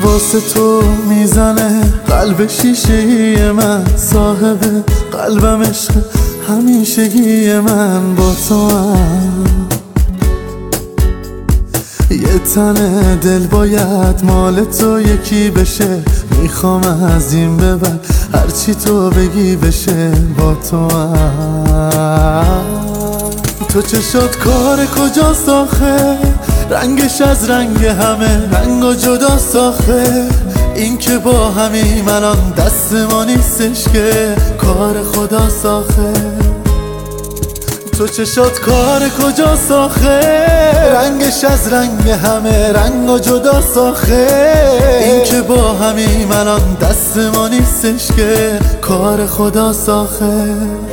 واسه تو میزنه قلب شیشه من، صاحب قلبم عشق همیشگی من با تو هم. یه تنه دل باید مال تو یکی بشه، میخوام از این به بعد هرچی تو بگی بشه با تو هم. تو چشات کار کجاست آخه، رنگش از رنگ همه رنگا جدا ساخه، این که با همیم الان دست ما نیستش که کار خدا ساخه. تو چشات کار کجا ساخه، رنگش از رنگ همه رنگا جدا ساخه، این که با همیم الان دست ما نیستش که کار خدا ساخه.